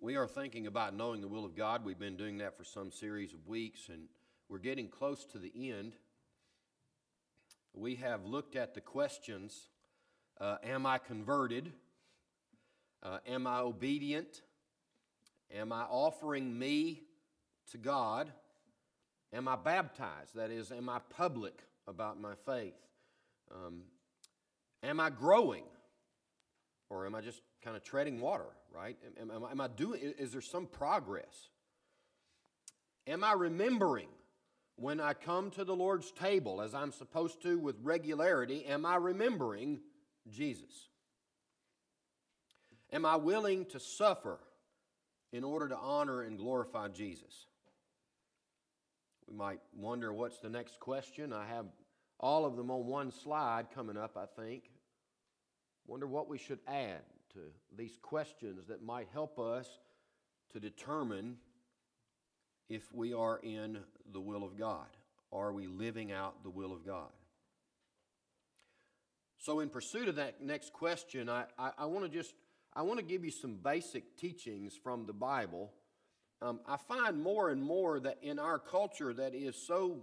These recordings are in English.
We are thinking about knowing the will of God. We've been doing that for some series of weeks, and we're getting close to the end. We have looked at the questions, am I converted? Am I obedient? Am I offering me to God? Am I baptized? That is, am I public about my faith? Am I growing? Or am I just kind of treading water, right? Am I doing, is there some progress? Am I remembering when I come to the Lord's table as I'm supposed to with regularity? Am I remembering Jesus? Am I willing to suffer in order to honor and glorify Jesus? We might wonder what's the next question. I have all of them on one slide coming up, I think. Wonder what we should add to these questions that might help us to determine if we are in the will of God. Are we living out the will of God? So in pursuit of that next question, I want to give you some basic teachings from the Bible. I find more and more that in our culture that is so,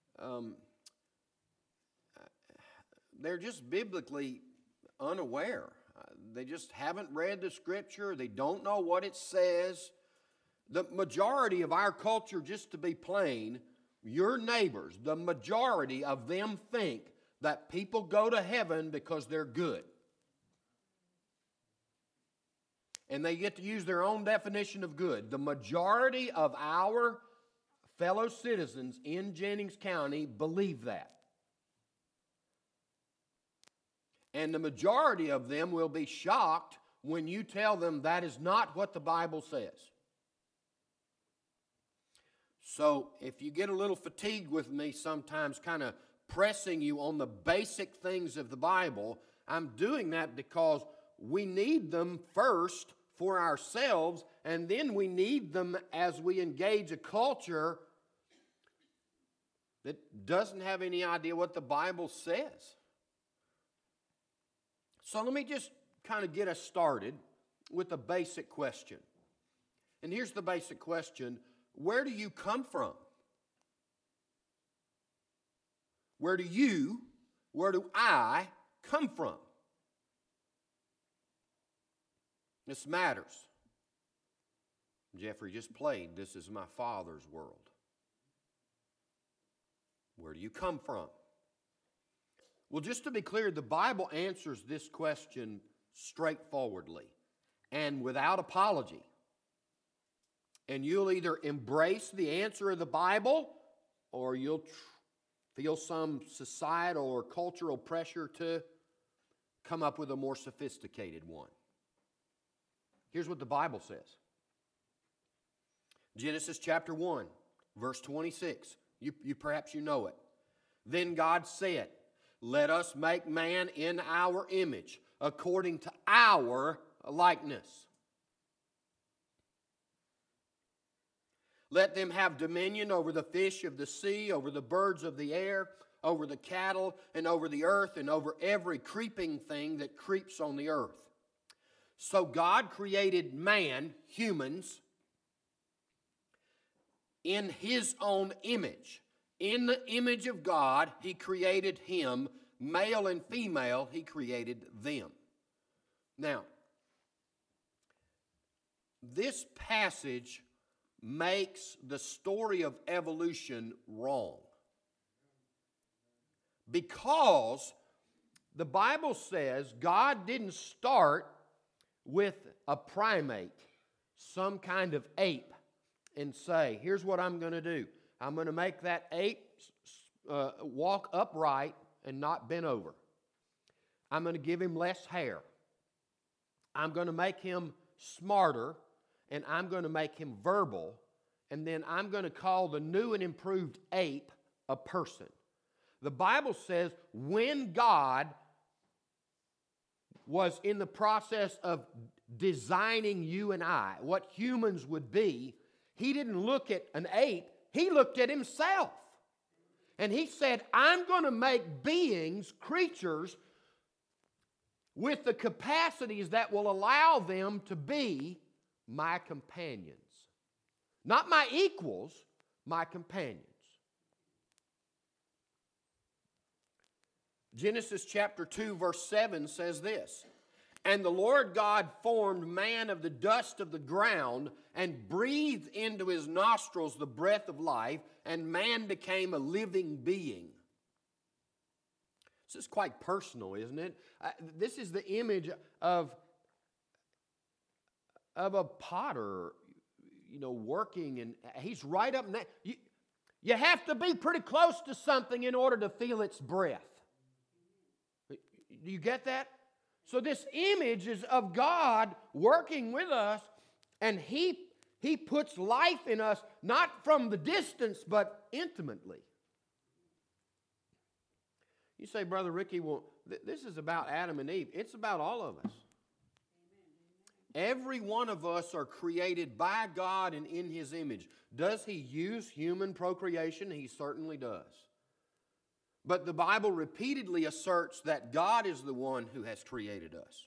they're just biblically unaware. They just haven't read the Scripture. They don't know what it says. The majority of our culture, just to be plain, your neighbors, the majority of them think that people go to heaven because they're good. And they get to use their own definition of good. The majority of our fellow citizens in Jennings County believe that. And the majority of them will be shocked when you tell them that is not what the Bible says. So if you get a little fatigued with me sometimes kind of pressing you on the basic things of the Bible, I'm doing that because we need them first for ourselves, and then we need them as we engage a culture that doesn't have any idea what the Bible says. So let me just kind of get us started with a basic question. And here's the basic question: where do you come from? Where do I come from? This matters. Jeffrey just played "This Is My Father's World." Where do you come from? Well, just to be clear, the Bible answers this question straightforwardly and without apology. And you'll either embrace the answer of the Bible or you'll feel some societal or cultural pressure to come up with a more sophisticated one. Here's what the Bible says. Genesis chapter 1, verse 26. Perhaps you know it. Then God said, "Let us make man in our image, according to our likeness. Let them have dominion over the fish of the sea, over the birds of the air, over the cattle, and over the earth, and over every creeping thing that creeps on the earth." So God created man, humans, in His own image. In the image of God, He created him. Male and female, He created them. Now, this passage makes the story of evolution wrong. Because the Bible says God didn't start with a primate, some kind of ape, and say, here's what I'm going to do. I'm going to make that ape walk upright and not bent over. I'm going to give him less hair. I'm going to make him smarter, and I'm going to make him verbal, and then I'm going to call the new and improved ape a person. The Bible says when God was in the process of designing you and I, what humans would be, He didn't look at an ape, He looked at Himself. And He said, I'm going to make beings, creatures, with the capacities that will allow them to be my companions. Not my equals, my companions. Genesis chapter 2 verse 7 says this, "And the Lord God formed man of the dust of the ground and breathed into his nostrils the breath of life, and man became a living being." This is quite personal, isn't it? This is the image of a potter, working, and he's right up next. You have to be pretty close to something in order to feel its breath. Do you get that? So this image is of God working with us, and He puts life in us, not from the distance, but intimately. You say, Brother Ricky, well, this is about Adam and Eve. It's about all of us. Every one of us are created by God and in His image. Does He use human procreation? He certainly does. But the Bible repeatedly asserts that God is the one who has created us.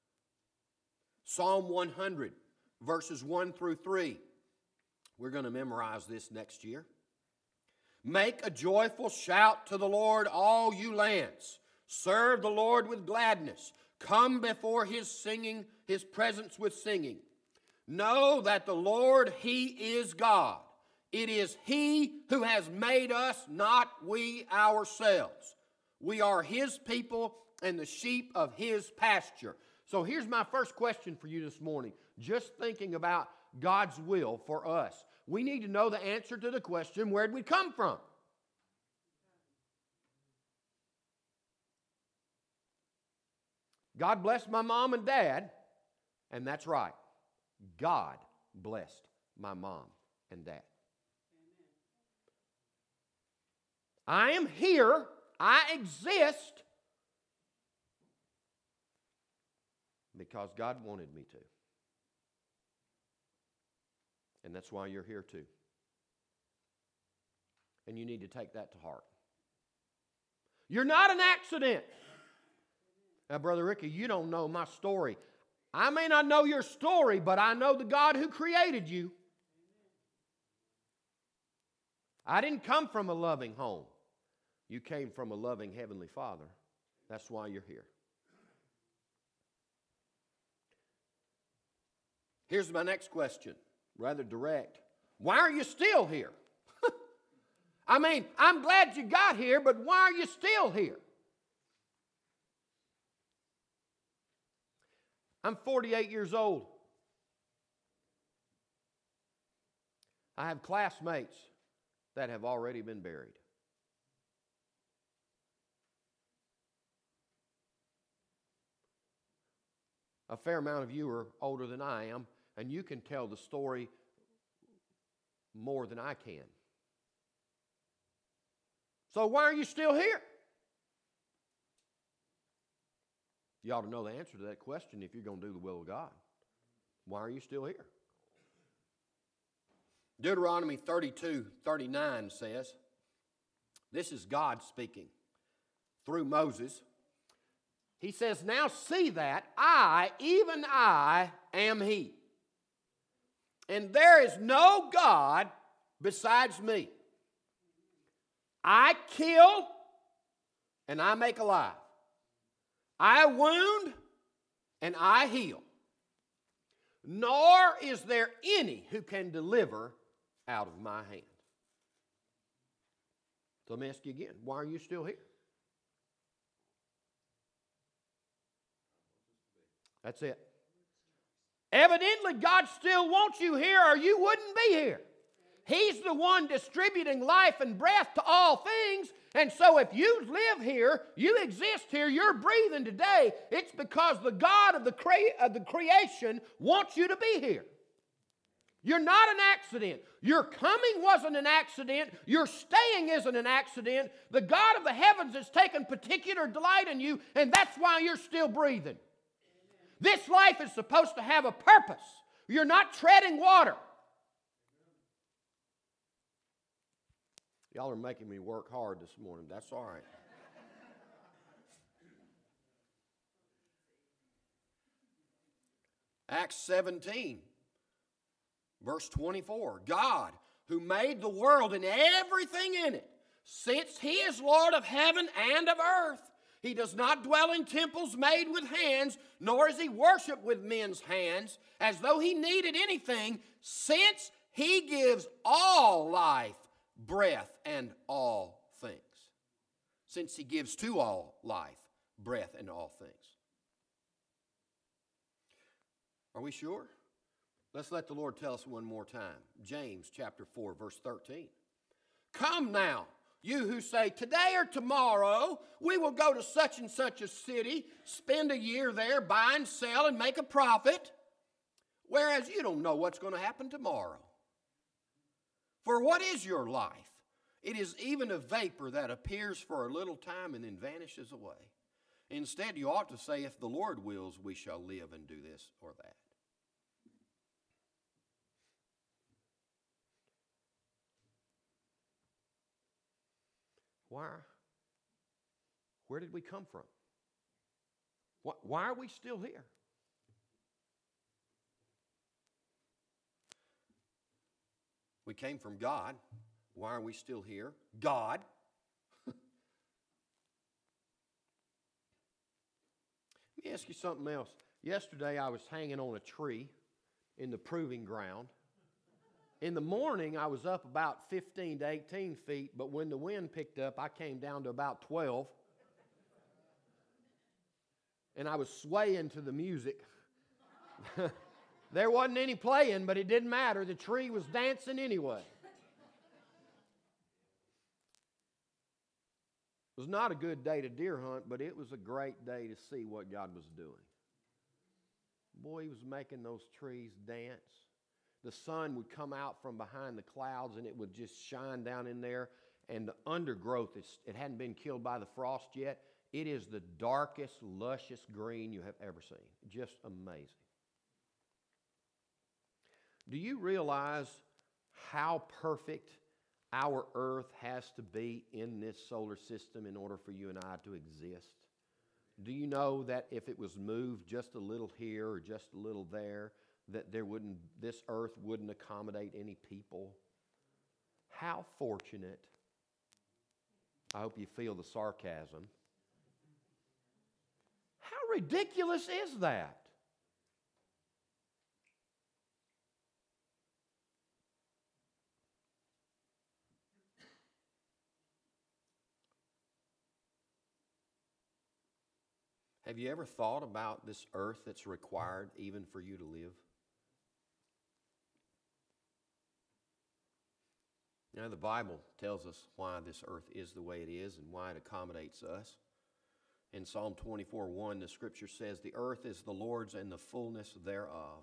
Psalm 100, verses 1 through 3. We're going to memorize this next year. "Make a joyful shout to the Lord, all you lands. Serve the Lord with gladness. Come before His presence with singing. Know that the Lord, He is God. It is He who has made us, not we ourselves. We are His people and the sheep of His pasture." So here's my first question for you this morning. Just thinking about God's will for us. We need to know the answer to the question, where did we come from? God blessed my mom and dad, and that's right. God blessed my mom and dad. I am here. I exist because God wanted me to. And that's why you're here too. And you need to take that to heart. You're not an accident. Now, Brother Ricky, you don't know my story. I may not know your story, but I know the God who created you. I didn't come from a loving home. You came from a loving Heavenly Father. That's why you're here. Here's my next question, rather direct. Why are you still here? I mean, I'm glad you got here, but why are you still here? I'm 48 years old. I have classmates that have already been buried. A fair amount of you are older than I am, and you can tell the story more than I can. So why are you still here? You ought to know the answer to that question if you're going to do the will of God. Why are you still here? Deuteronomy 32:39 says, this is God speaking through Moses. He says, "Now see that I, even I, am He. And there is no God besides me. I kill and I make alive. I wound and I heal. Nor is there any who can deliver out of my hand." So let me ask you again, why are you still here? That's it. Evidently, God still wants you here, or you wouldn't be here. He's the one distributing life and breath to all things. And so if you live here, you exist here, you're breathing today, it's because the God of the creation wants you to be here. You're not an accident. Your coming wasn't an accident. Your staying isn't an accident. The God of the heavens has taken particular delight in you, and that's why you're still breathing. This life is supposed to have a purpose. You're not treading water. Y'all are making me work hard this morning. That's all right. Acts 17, Verse 24, God, who made the world and everything in it, since he is Lord of heaven and of earth, he does not dwell in temples made with hands, nor is he worshipped with men's hands, as though he needed anything, since he gives all life, breath, and all things. Since he gives to all life, breath, and all things. Are we sure? Let's let the Lord tell us one more time. James chapter 4, verse 13. Come now, you who say, today or tomorrow, we will go to such and such a city, spend a year there, buy and sell, and make a profit, whereas you don't know what's going to happen tomorrow. For what is your life? It is even a vapor that appears for a little time and then vanishes away. Instead, you ought to say, if the Lord wills, we shall live and do this or that. Where did we come from? Why are we still here? We came from God. Why are we still here? God. Let me ask you something else. Yesterday I was hanging on a tree in the proving ground. In the morning, I was up about 15 to 18 feet, but when the wind picked up, I came down to about 12. And I was swaying to the music. There wasn't any playing, but it didn't matter. The tree was dancing anyway. It was not a good day to deer hunt, but it was a great day to see what God was doing. Boy, he was making those trees dance. The sun would come out from behind the clouds and it would just shine down in there. And the undergrowth, it hadn't been killed by the frost yet. It is the darkest, luscious green you have ever seen. Just amazing. Do you realize how perfect our earth has to be in this solar system in order for you and I to exist? Do you know that if it was moved just a little here or just a little there, that this earth wouldn't accommodate any people? How fortunate. I hope you feel the sarcasm. How ridiculous is that? Have you ever thought about this earth that's required even for you to live? You know, the Bible tells us why this earth is the way it is and why it accommodates us. In Psalm 24:1, the scripture says, the earth is the Lord's and the fullness thereof.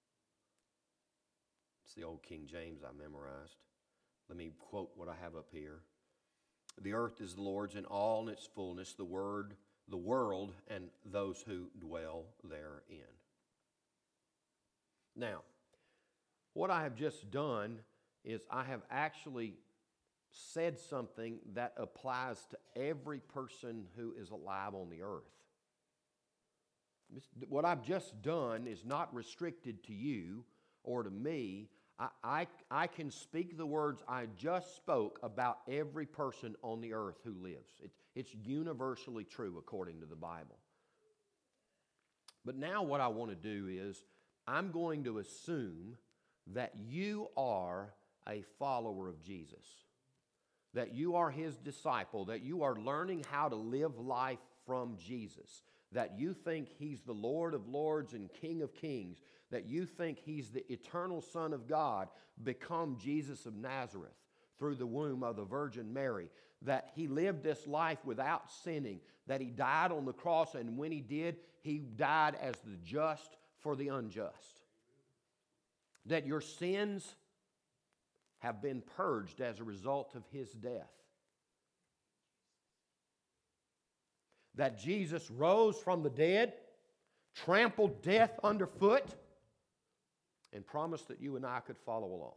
It's the old King James I memorized. Let me quote what I have up here. The earth is the Lord's and all in its fullness, the world and those who dwell therein. Now, what I have just done is I have actually said something that applies to every person who is alive on the earth. What I've just done is not restricted to you or to me. I can speak the words I just spoke about every person on the earth who lives. It's universally true according to the Bible. But now what I want to do is I'm going to assume that you are a follower of Jesus, that you are his disciple, that you are learning how to live life from Jesus, that you think he's the Lord of lords and King of kings, that you think he's the eternal Son of God, become Jesus of Nazareth through the womb of the Virgin Mary, that he lived this life without sinning, that he died on the cross, and when he did, he died as the just for the unjust, that your sins have been purged as a result of his death, that Jesus rose from the dead, trampled death underfoot, and promised that you and I could follow along.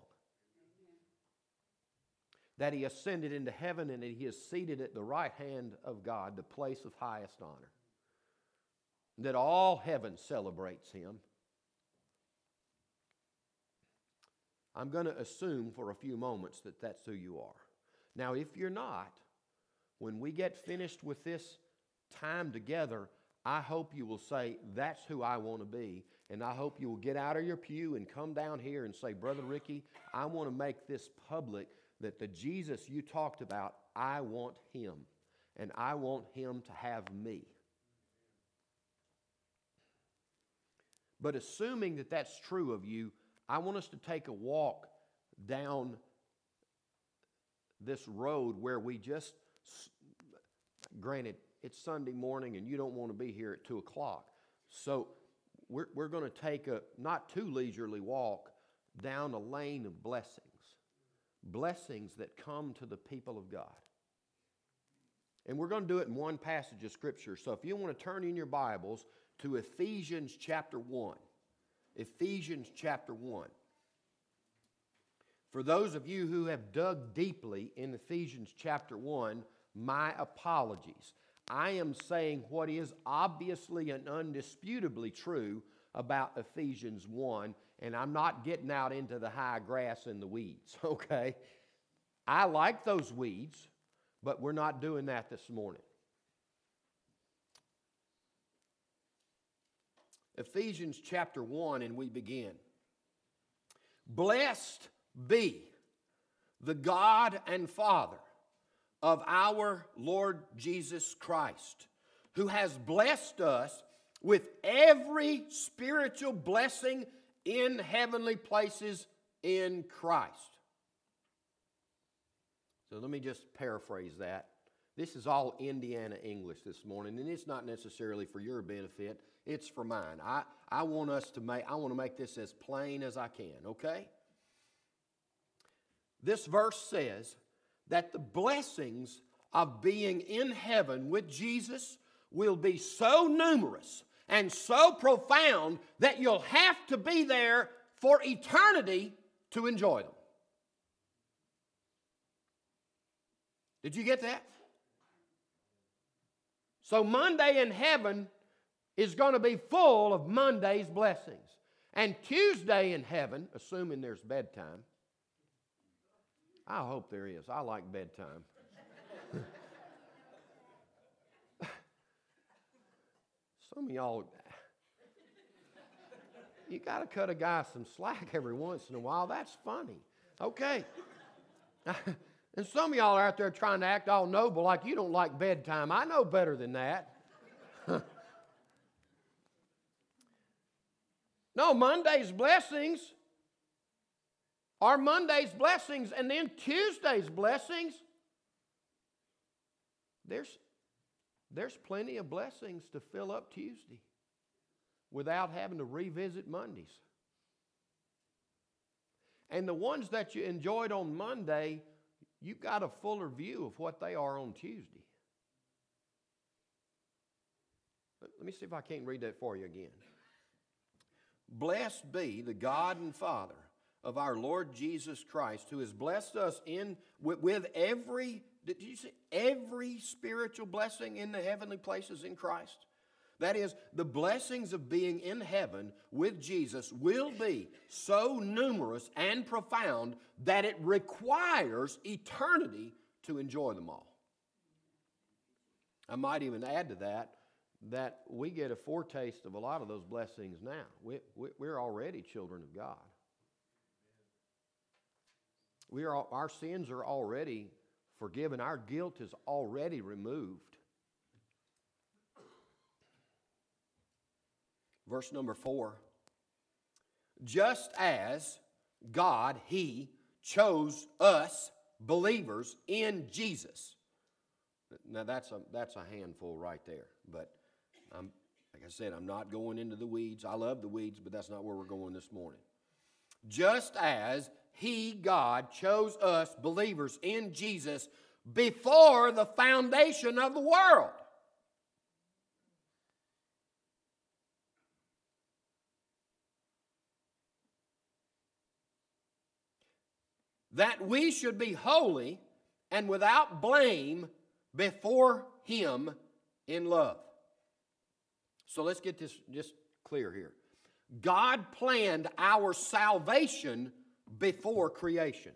That he ascended into heaven and that he is seated at the right hand of God, the place of highest honor. That all heaven celebrates him. I'm going to assume for a few moments that that's who you are. Now, if you're not, when we get finished with this time together, I hope you will say, that's who I want to be. And I hope you will get out of your pew and come down here and say, Brother Ricky, I want to make this public that the Jesus you talked about, I want him. And I want him to have me. But assuming that that's true of you, I want us to take a walk down this road where we just, granted, it's Sunday morning and you don't want to be here at 2 o'clock. So we're going to take a not too leisurely walk down a lane of blessings. Blessings that come to the people of God. And we're going to do it in one passage of Scripture. So if you want to turn in your Bibles to Ephesians chapter 1. Ephesians chapter 1. For those of you who have dug deeply in Ephesians chapter 1, my apologies. I am saying what is obviously and undisputably true about Ephesians 1, and I'm not getting out into the high grass and the weeds, okay? I like those weeds, but we're not doing that this morning. Ephesians chapter 1, and we begin. Blessed be the God and Father of our Lord Jesus Christ, who has blessed us with every spiritual blessing in heavenly places in Christ. So let me just paraphrase that. This is all Indiana English this morning, and it's not necessarily for your benefit. It's for mine. I want to make this as plain as I can, okay? This verse says that the blessings of being in heaven with Jesus will be so numerous and so profound that you'll have to be there for eternity to enjoy them. Did you get that? So Monday in heaven is going to be full of Monday's blessings. And Tuesday in heaven, assuming there's bedtime, I hope there is. I like bedtime. Some of y'all, you got to cut a guy some slack every once in a while. That's funny. Okay. And some of y'all are out there trying to act all noble like you don't like bedtime. I know better than that. No, Monday's blessings are Monday's blessings, and then Tuesday's blessings. There's plenty of blessings to fill up Tuesday without having to revisit Mondays. And the ones that you enjoyed on Monday, you've got a fuller view of what they are on Tuesday. Let me see if I can't read that for you again. Blessed be the God and Father of our Lord Jesus Christ, who has blessed us with every, did you see, every spiritual blessing in the heavenly places in Christ. That is, the blessings of being in heaven with Jesus will be so numerous and profound that it requires eternity to enjoy them all. I might even add to that we get a foretaste of a lot of those blessings now. We're already children of God. Our sins are already forgiven. Our guilt is already removed. Verse number 4. Just as God, He chose us, believers, in Jesus. Now that's a handful right there. But like I said, I'm not going into the weeds. I love the weeds, but that's not where we're going this morning. Just as He, God, chose us, believers, in Jesus before the foundation of the world. That we should be holy and without blame before Him in love. So let's get this just clear here. God planned our salvation before creation.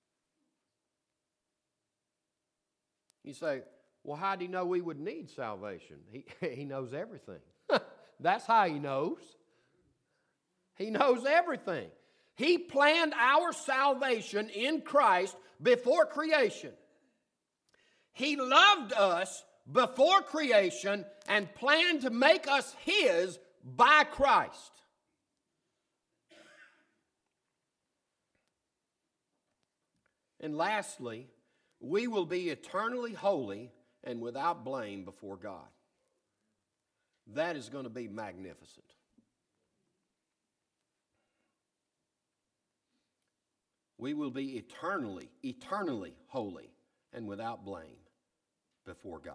You say, well, how do you know we would need salvation? He knows everything. That's how He knows. He knows everything. He planned our salvation in Christ before creation. He loved us before creation and planned to make us His by Christ. And lastly, we will be eternally holy and without blame before God. That is going to be magnificent. We will be eternally holy and without blame before God.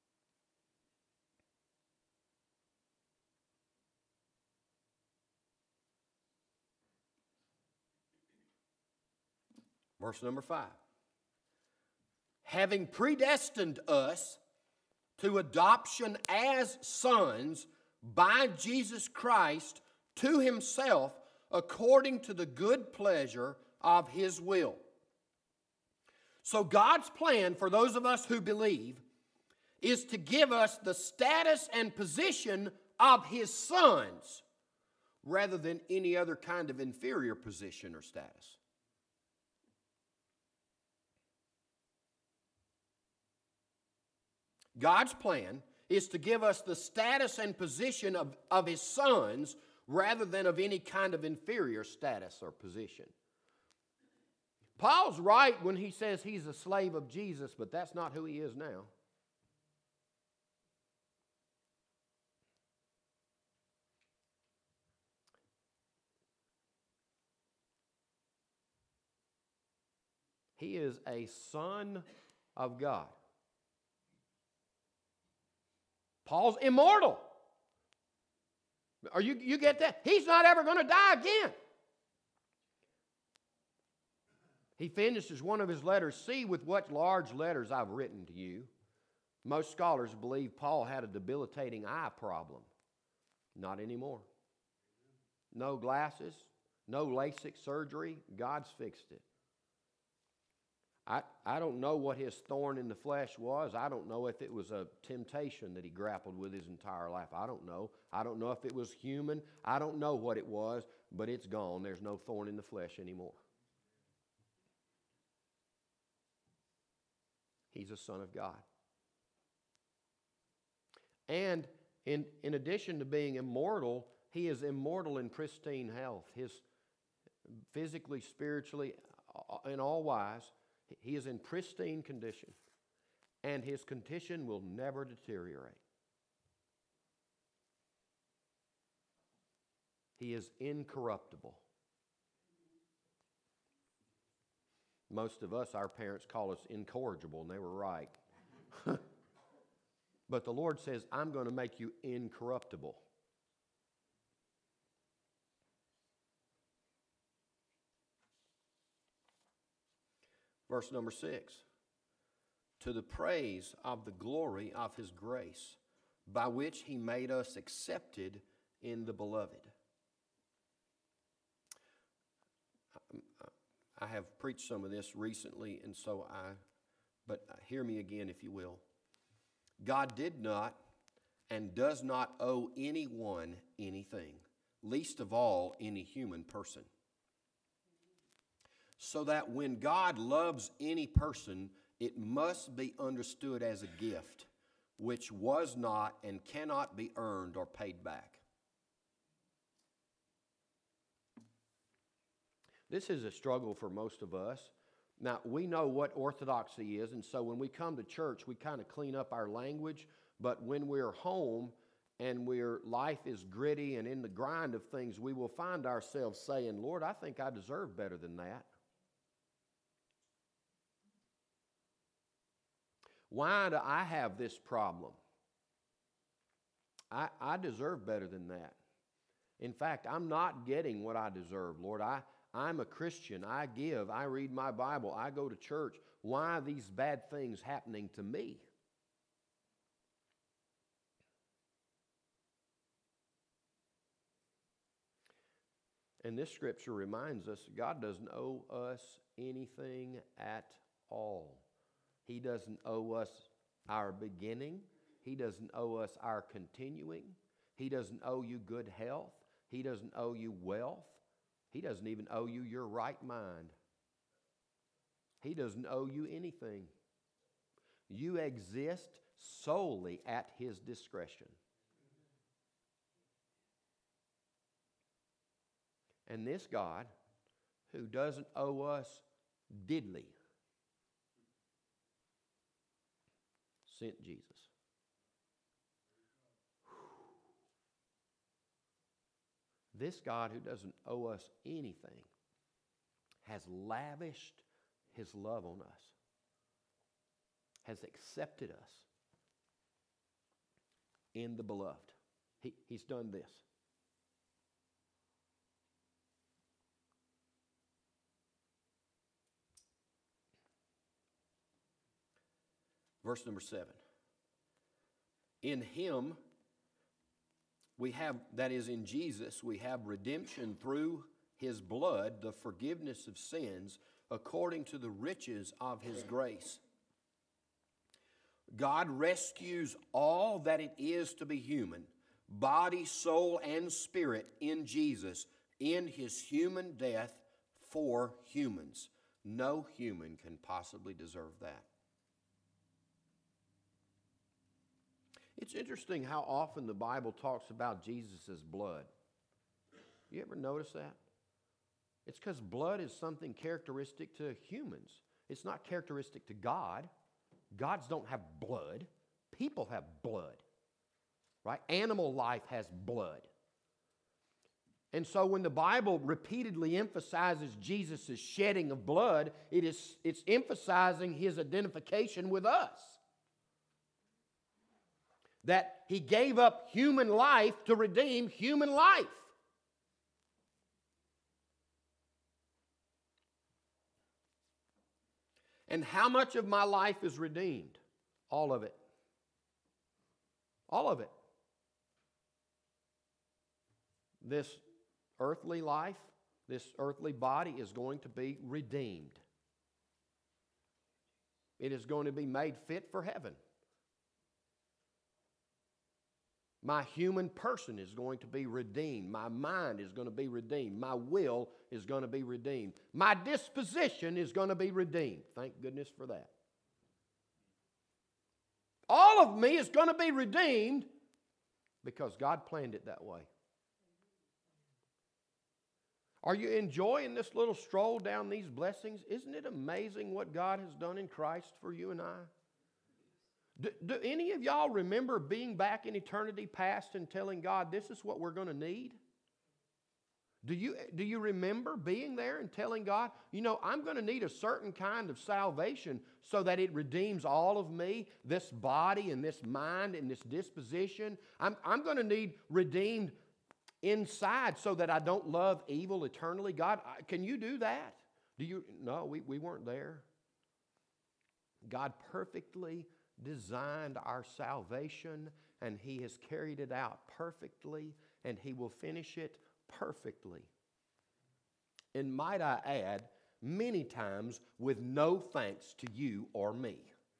Verse number 5. Having predestined us to adoption as sons by Jesus Christ to Himself according to the good pleasure of His will. So God's plan for those of us who believe is to give us the status and position of His sons rather than any other kind of inferior position or status. God's plan is to give us the status and position of His sons rather than of any kind of inferior status or position. Paul's right when he says he's a slave of Jesus, but that's not who he is now. He is a son of God. Paul's immortal. You get that? He's not ever going to die again. He finishes one of his letters, "See with what large letters I've written to you." Most scholars believe Paul had a debilitating eye problem. Not anymore. No glasses, no LASIK surgery. God's fixed it. I don't know what his thorn in the flesh was. I don't know if it was a temptation that he grappled with his entire life. I don't know. I don't know if it was human. I don't know what it was, but it's gone. There's no thorn in the flesh anymore. He's a son of God. And in addition to being immortal, he is immortal in pristine health. His physically, spiritually, in all wise, he is in pristine condition. And his condition will never deteriorate. He is incorruptible. Most of us, our parents call us incorrigible, and they were right. But the Lord says, I'm going to make you incorruptible. Verse number 6. To the praise of the glory of His grace, by which He made us accepted in the Beloved. I have preached some of this recently, and but hear me again if you will. God did not and does not owe anyone anything, least of all any human person. So that when God loves any person, it must be understood as a gift, which was not and cannot be earned or paid back. This is a struggle for most of us. Now, we know what orthodoxy is, and so when we come to church, we kind of clean up our language, but when we're home and life is gritty and in the grind of things, we will find ourselves saying, Lord, I think I deserve better than that. Why do I have this problem? I deserve better than that. In fact, I'm not getting what I deserve, Lord. I'm a Christian. I give. I read my Bible. I go to church. Why are these bad things happening to me? And this scripture reminds us God doesn't owe us anything at all. He doesn't owe us our beginning. He doesn't owe us our continuing. He doesn't owe you good health. He doesn't owe you wealth. He doesn't even owe you your right mind. He doesn't owe you anything. You exist solely at His discretion. And this God, who doesn't owe us diddly, sent Jesus. This God, who doesn't owe us anything, has lavished His love on us, has accepted us in the beloved. He's done this. Verse number 7. In Him we have, that is in Jesus, we have redemption through His blood, the forgiveness of sins, according to the riches of His grace. God rescues all that it is to be human, body, soul, and spirit in Jesus, in His human death for humans. No human can possibly deserve that. It's interesting how often the Bible talks about Jesus' blood. You ever notice that? It's because blood is something characteristic to humans. It's not characteristic to God. Gods don't have blood. People have blood. Right? Animal life has blood. And so when the Bible repeatedly emphasizes Jesus' shedding of blood, it's emphasizing His identification with us. That He gave up human life to redeem human life. And how much of my life is redeemed? All of it. All of it. This earthly life, this earthly body is going to be redeemed. It is going to be made fit for heaven. My human person is going to be redeemed. My mind is going to be redeemed. My will is going to be redeemed. My disposition is going to be redeemed. Thank goodness for that. All of me is going to be redeemed because God planned it that way. Are you enjoying this little stroll down these blessings? Isn't it amazing what God has done in Christ for you and I? Do any of y'all remember being back in eternity past and telling God, this is what we're going to need? Do you remember being there and telling God, I'm going to need a certain kind of salvation so that it redeems all of me, this body and this mind and this disposition. I'm going to need redeemed inside so that I don't love evil eternally. God, can you do that? No, we weren't there. God perfectly designed our salvation, and He has carried it out perfectly, and He will finish it perfectly. And might I add, many times with no thanks to you or me.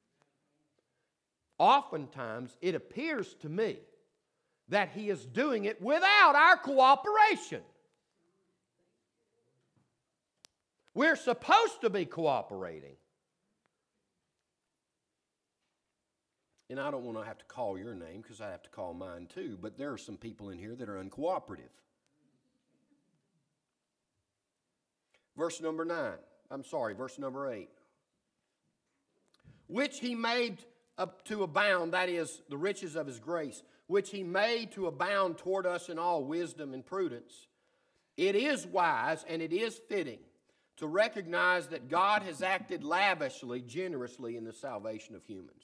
Oftentimes, it appears to me that He is doing it without our cooperation. We're supposed to be cooperating. And I don't want to have to call your name because I have to call mine too, but there are some people in here that are uncooperative. Verse number 8. Which He made up to abound, that is, the riches of His grace, which He made to abound toward us in all wisdom and prudence. It is wise and it is fitting to recognize that God has acted lavishly, generously in the salvation of humans.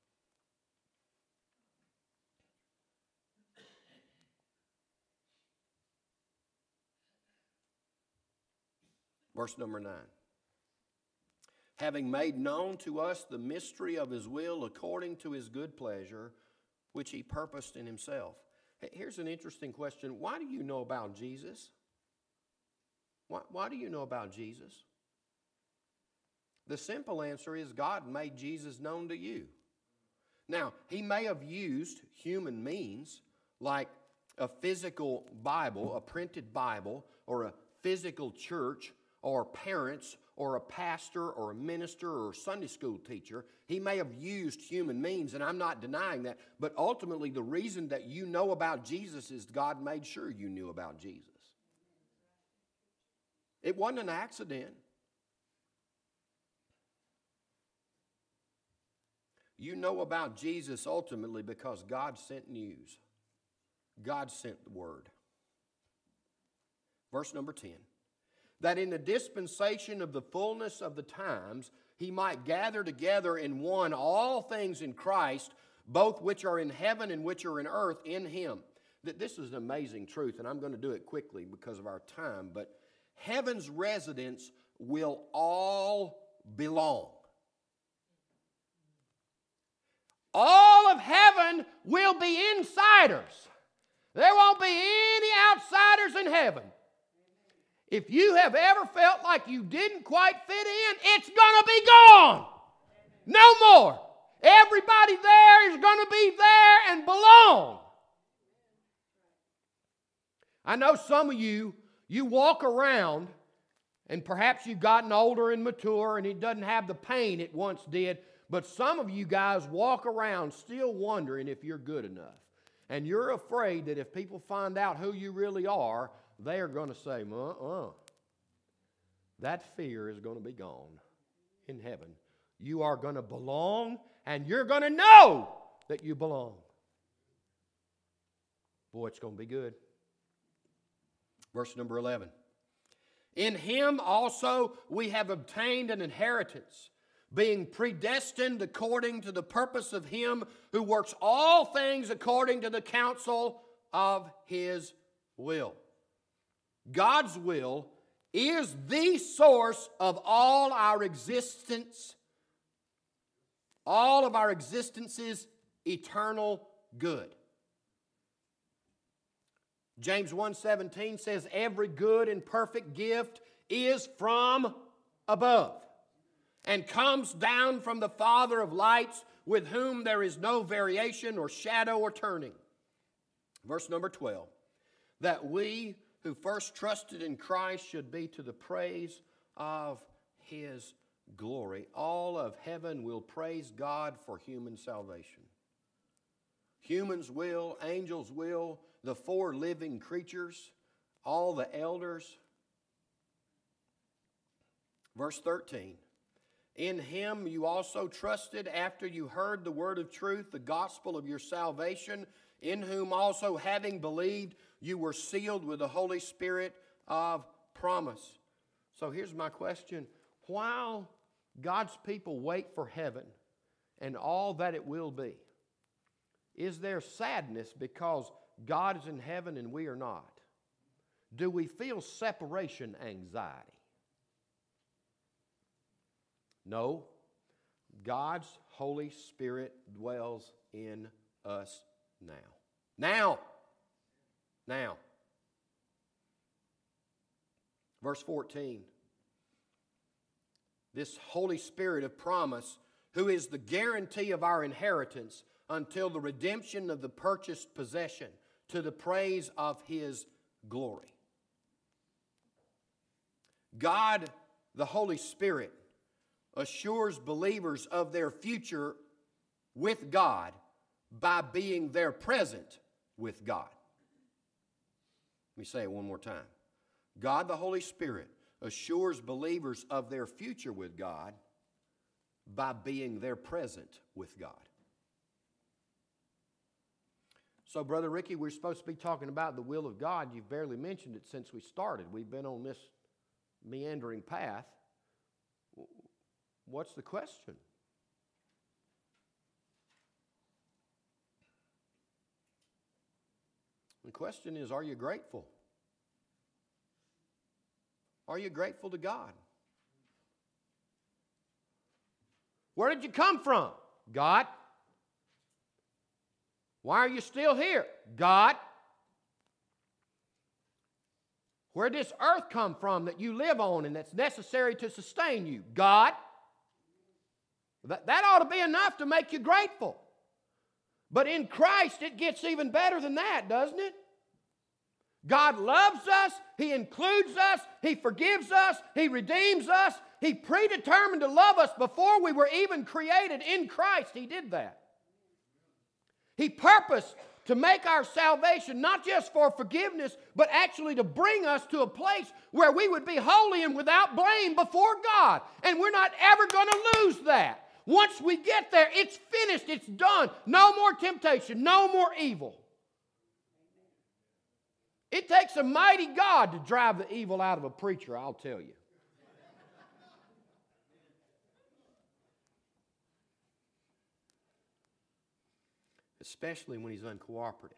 Verse number 9. Having made known to us the mystery of His will according to His good pleasure, which He purposed in Himself. Here's an interesting question. Why do you know about Jesus? Why do you know about Jesus? The simple answer is God made Jesus known to you. Now, He may have used human means like a physical Bible, a printed Bible, or a physical church, or parents, or a pastor, or a minister, or a Sunday school teacher. He may have used human means, and I'm not denying that. But ultimately, the reason that you know about Jesus is God made sure you knew about Jesus. It wasn't an accident. You know about Jesus ultimately because God sent news. God sent the word. Verse number 10. That in the dispensation of the fullness of the times, He might gather together in one all things in Christ, both which are in heaven and which are in earth in Him. This is an amazing truth, and I'm going to do it quickly because of our time, but heaven's residents will all belong. All of heaven will be insiders. There won't be any outsiders in heaven. If you have ever felt like you didn't quite fit in, it's going to be gone. No more. Everybody there is going to be there and belong. I know some of you walk around, and perhaps you've gotten older and mature, and it doesn't have the pain it once did, but some of you guys walk around still wondering if you're good enough. And you're afraid that if people find out who you really are, they are going to say, that fear is going to be gone in heaven. You are going to belong, and you're going to know that you belong. Boy, it's going to be good. Verse number 11. In Him also we have obtained an inheritance, being predestined according to the purpose of Him who works all things according to the counsel of His will. God's will is the source of all our existence, all of our existence's eternal good. James 1:17 says, every good and perfect gift is from above, and comes down from the Father of lights, with whom there is no variation or shadow or turning. Verse number 12. That we who first trusted in Christ should be to the praise of His glory. All of heaven will praise God for human salvation. Humans will, angels will, the four living creatures, all the elders. Verse 13. In Him you also trusted after you heard the word of truth, the gospel of your salvation, in whom also having believed you were sealed with the Holy Spirit of promise. So here's my question. While God's people wait for heaven and all that it will be, is there sadness because God is in heaven and we are not? Do we feel separation anxiety? No. God's Holy Spirit dwells in us now. Now. Verse 14. This Holy Spirit of promise, who is the guarantee of our inheritance until the redemption of the purchased possession, to the praise of His glory. God, the Holy Spirit, assures believers of their future with God by being there present with God. Let me say it one more time. God, the Holy Spirit, assures believers of their future with God by being there present with God. So, Brother Ricky, we're supposed to be talking about the will of God. You've barely mentioned it since we started. We've been on this meandering path. What's the question? The question is, are you grateful? Are you grateful to God? Where did you come from? God. Why are you still here? God. Where did this earth come from that you live on and that's necessary to sustain you? God. That ought to be enough to make you grateful. But in Christ, it gets even better than that, doesn't it? God loves us. He includes us. He forgives us. He redeems us. He predetermined to love us before we were even created in Christ. He did that. He purposed to make our salvation not just for forgiveness, but actually to bring us to a place where we would be holy and without blame before God. And we're not ever going to lose that. Once we get there, it's finished. It's done. No more temptation. No more evil. It takes a mighty God to drive the evil out of a preacher, I'll tell you. Especially when he's uncooperative.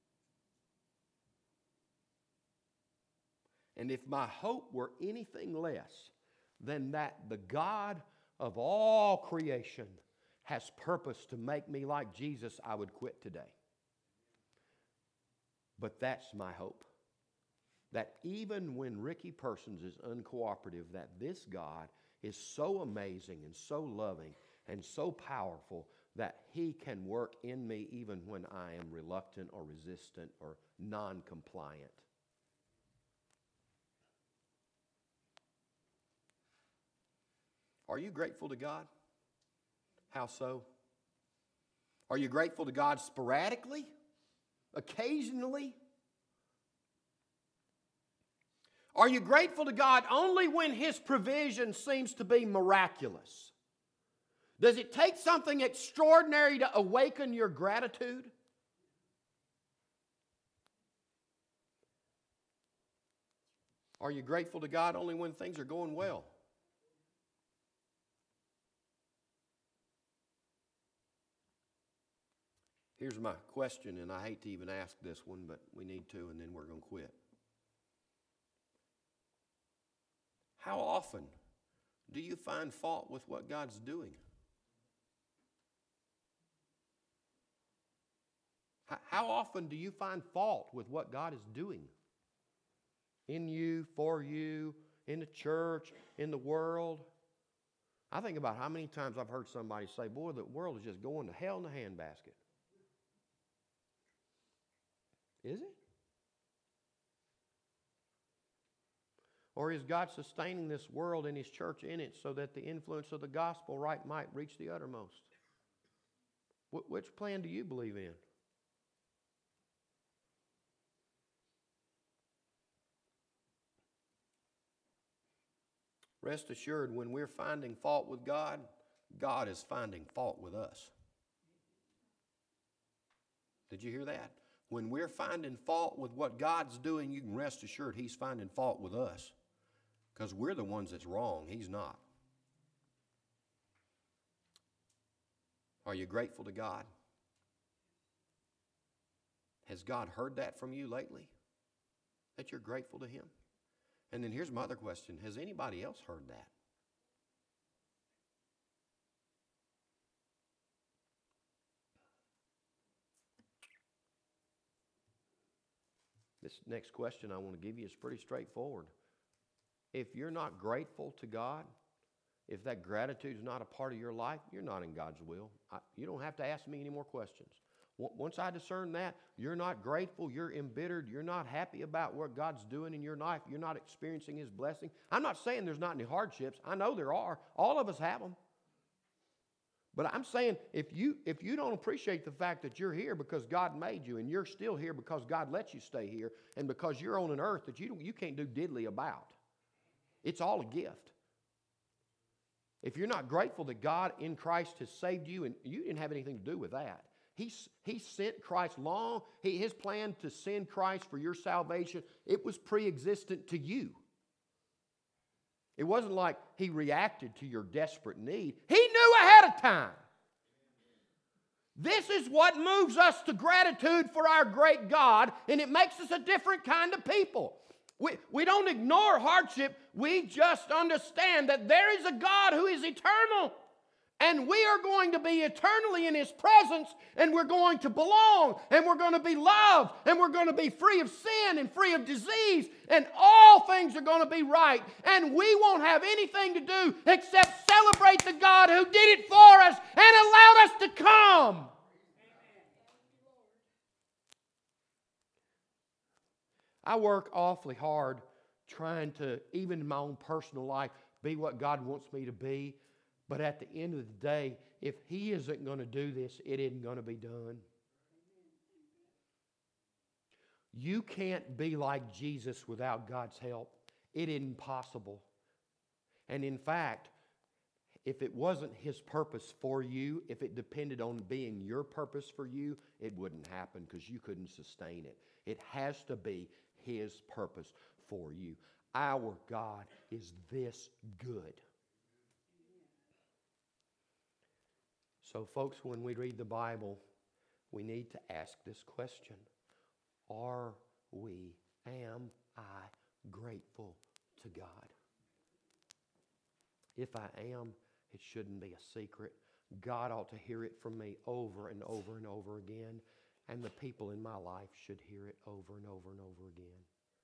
And if my hope were anything less than that the God of all creation has purpose to make me like Jesus, I would quit today. But that's my hope. That even when Ricky Persons is uncooperative, that this God is so amazing and so loving and so powerful that He can work in me even when I am reluctant or resistant or non-compliant. Are you grateful to God? How so? Are you grateful to God sporadically? Occasionally? Are you grateful to God only when His provision seems to be miraculous? Does it take something extraordinary to awaken your gratitude? Are you grateful to God only when things are going well? Here's my question, and I hate to even ask this one, but we need to, and then we're going to quit. How often do you find fault with what God's doing? How often do you find fault with what God is doing? In you, for you, in the church, in the world? I think about how many times I've heard somebody say, boy, the world is just going to hell in a handbasket. Is it? Or is God sustaining this world and His church in it so that the influence of the gospel might reach the uttermost? Which plan do you believe in? Rest assured, when we're finding fault with God, God is finding fault with us. Did you hear that? When we're finding fault with what God's doing, you can rest assured He's finding fault with us. Because we're the ones that's wrong. He's not. Are you grateful to God? Has God heard that from you lately? That you're grateful to Him? And then here's my other question. Has anybody else heard that? This next question I want to give you is pretty straightforward. If you're not grateful to God, if that gratitude is not a part of your life, you're not in God's will. You don't have to ask me any more questions. Once I discern that, you're not grateful, you're embittered, you're not happy about what God's doing in your life, you're not experiencing His blessing. I'm not saying there's not any hardships. I know there are. All of us have them. But I'm saying if you don't appreciate the fact that you're here because God made you and you're still here because God lets you stay here and because you're on an earth that you can't do diddly about. It's all a gift. If you're not grateful that God in Christ has saved you and you didn't have anything to do with that. He sent Christ His plan to send Christ for your salvation, it was pre-existent to you. It wasn't like He reacted to your desperate need. He knew ahead of time. This is what moves us to gratitude for our great God, and it makes us a different kind of people. We don't ignore hardship. We just understand that there is a God who is eternal, And we are going to be eternally in His presence, and we're going to belong, and we're going to be loved, and we're going to be free of sin and free of disease, and all things are going to be right. And we won't have anything to do except celebrate the God who did it for us and allowed us to come. I work awfully hard trying to, even in my own personal life, be what God wants me to be. But at the end of the day, if He isn't going to do this, it isn't going to be done. You can't be like Jesus without God's help. It isn't possible. And in fact, if it wasn't His purpose for you, if it depended on being your purpose for you, it wouldn't happen because you couldn't sustain it. It has to be His purpose for you. Our God is this good. So, folks, when we read the Bible, we need to ask this question. Am I grateful to God? If I am, it shouldn't be a secret. God ought to hear it from me over and over and over again. And the people in my life should hear it over and over and over again.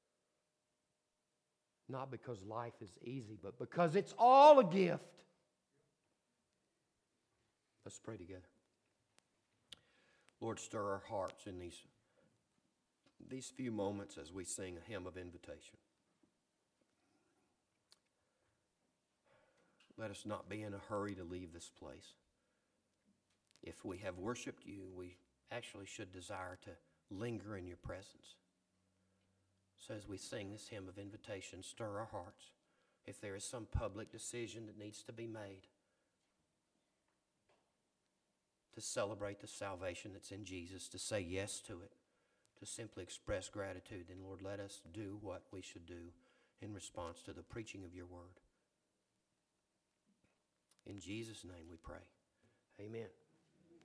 Not because life is easy, but because it's all a gift. Let's pray together. Lord, stir our hearts in these few moments as we sing a hymn of invitation. Let us not be in a hurry to leave this place. If we have worshiped you, we actually should desire to linger in your presence. So as we sing this hymn of invitation, stir our hearts. If there is some public decision that needs to be made to celebrate the salvation that's in Jesus, to say yes to it, to simply express gratitude, then Lord, let us do what we should do in response to the preaching of your word. In Jesus' name we pray. Amen.